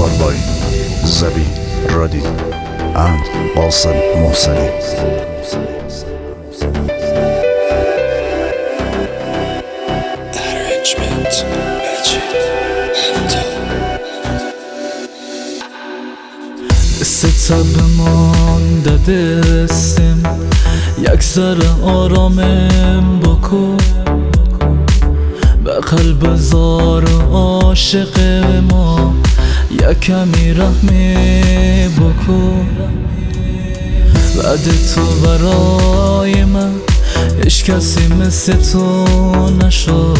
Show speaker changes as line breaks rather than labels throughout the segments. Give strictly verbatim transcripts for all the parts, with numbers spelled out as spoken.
recorded by Zabi Radi and Qasim Mohseni.
Arrangement Majid Hamda.
ستبمان دستم یک ذره آرامم بکن به قلب زار عاشق ما یک کمی رحمی بکن. بعد تو برای من هیچ کسی مثل تو نشد،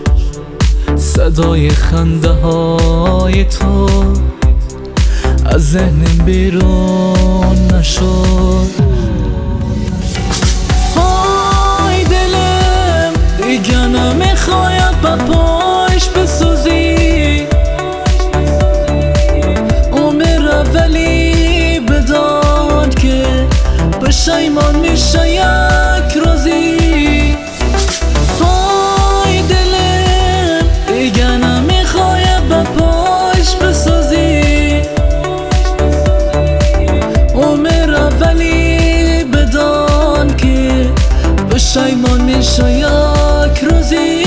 صدای خنده های تو از ذهنم بیرون نشد. های دلم دیگه نمیخواید با پاش بسوزی، عمر اولی بدان که پشیمان میشه یک روزی. های دلم دیگه نمیخواید با پاش بسوزی، عمر اولی بدان که پشیمان میشه یک روزی.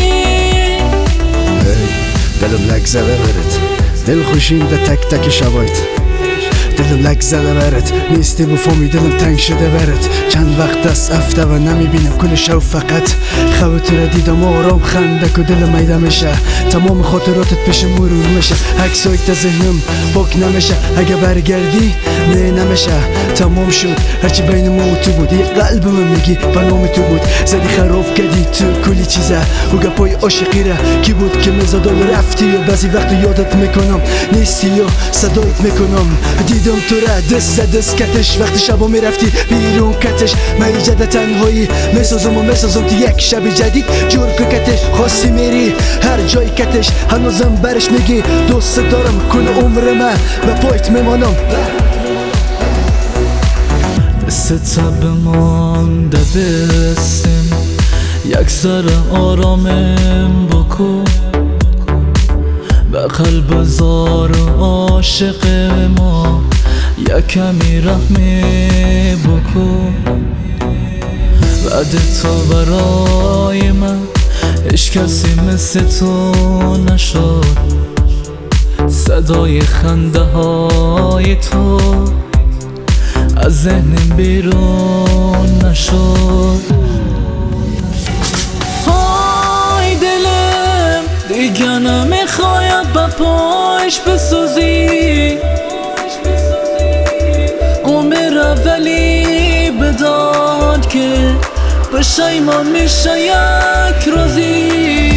دلم لگزه برد، دل خوشیم ده تک تک شبایت. دلم لگزه برد، نیستی بفهمی دلم تنگ شده برد. چند وقت است افته و نمیبینم کل شو فقط خواه تو را دیدم آرام خنده که دلم میده میشه. تمام خاطراتت پیش مرور میشه، عکسایت تا ذهنم پاک نمیشه. اگه برگردی نه نمیشه، تمام شد هرچی بین ما و تو بود. یه قلبم میگی به نام تو بود، زدی خراب کردی تو کلی چیزه و گپای عاشقی را کی بود که مزادال رفتی و بعضی وقت یادت میکنم نیستی و صدایت میکنم. دیدم تو را دست دست کتش وقتی شبا میرفتی بیرون کتش. من ایجاد تنهایی میسازم و میسازم تو یک شب جدید جور که کتش. خواستی میری هر جای کتش، هنوزم برش میگی دوست دارم کل عمر من و پایت میمانم.
دست بمانده دستم یک ذره آرامم بکن به قلب زار عاشق ما یک کمی رحمی بکن. بعد تو برای من هیچ کسی مثل تو نشد، صدای خنده های تو از ذهنم بیرون نشد. های دلم دیگه نمیخواید با پاش بسوزی، عمر اولی بدان که پشیمان میشه یک روزی.